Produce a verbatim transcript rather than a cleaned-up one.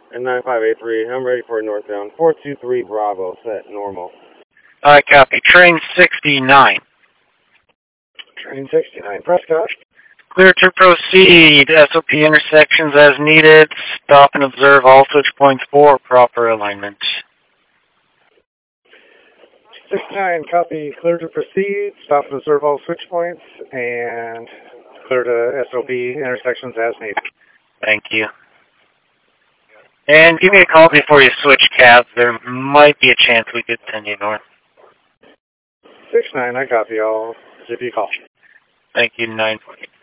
And nine five eight three, I'm ready for a northbound. four two three Bravo, set normal. I copy. Train sixty-nine. Train sixty-nine, Prescott. Clear to proceed. S O P intersections as needed. Stop and observe all switch points for proper alignment. sixty-nine, copy. Clear to proceed. Stop and observe all switch points. And clear to S O P intersections as needed. Thank you. And give me a call before you switch cabs. There might be a chance we could send you north. six nine, I copy. I'll give you a call. Thank you, nine.